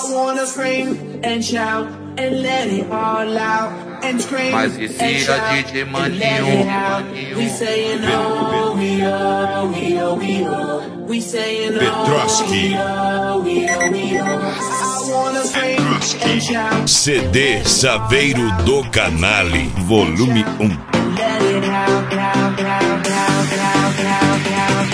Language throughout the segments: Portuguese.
wanna scream and shout and let it all out and scream Mas and esse shout é DJ and let it out. We saying oh, we oh, we oh, we oh. We saying oh, Petroski. we oh, we oh, we oh. I wanna scream and shout. CD Saveiro do Canale, volume 1. Let it out, out, out, out, out, out, out,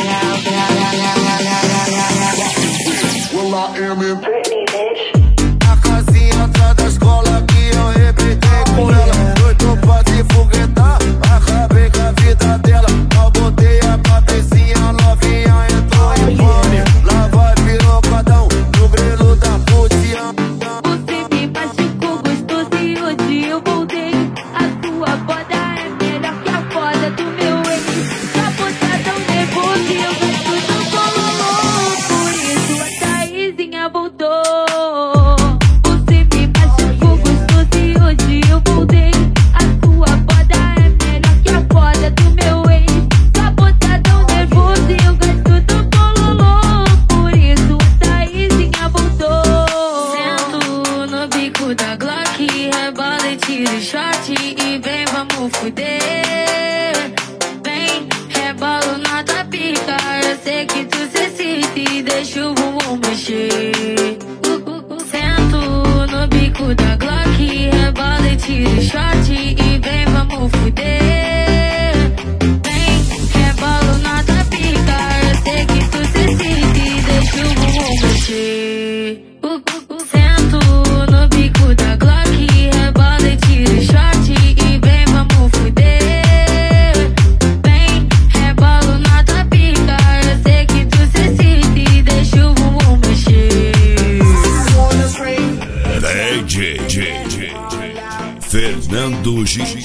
Well, I am in Britney, bitch. a casinha atrás da escola que eu arrebentei com ela. Doido pra se foguetar, acabei com a vida dela. Mal botei a patricinha, novinha entrou em pane. Lá vai pirocadão, no grelo da putinha. Você me machucou gostoso e hoje eu voltei. A sua foda é melhor que a foda do meu ex. Sua puta tão nervosa e eu gosto tão colorou. Por isso a Thaisinha voltou. Você me machucou gostoso e hoje eu voltei. A sua foda é melhor que a foda do meu ex. Sua puta tão nervosa e eu gosto tão colorou. Por isso a Thaisinha voltou. Sento no bico da Glock, rebola e tiro shot e vem, vamos fuder. Vem, rebolo na tua pica, eu sei que tu se excita e deixa o bumbum mexer. Sento no bico da Glock, rebola e tiro shot e vem, vamos fuder. Vem, rebolo na tua pica, eu sei que tu se excita e deixa o bumbum mexer. Sento no bico da Glock, rebola e tiro shot e vem, vamos fuder. Vem, rebolo na tua pica, eu sei que tu se excita e deixa o bumbum mexer. I wanna scream. DJ Fernando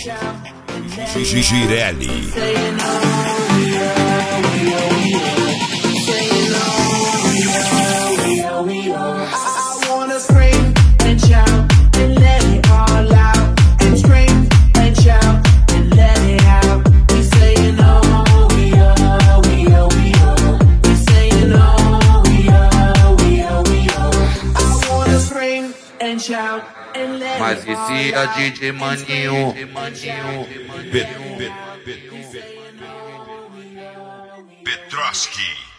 Girelli. Saying oh, we oh, we oh, we oh. Saying oh, we oh, we oh, we oh. I wanna scream and shout and let it all out and scream and shout and let it out. We saying oh, we oh, we oh, we oh. We saying oh, we oh, we oh, we oh. I wanna scream and shout and let Mas it all esse é out. DJ Maninho. Petroski.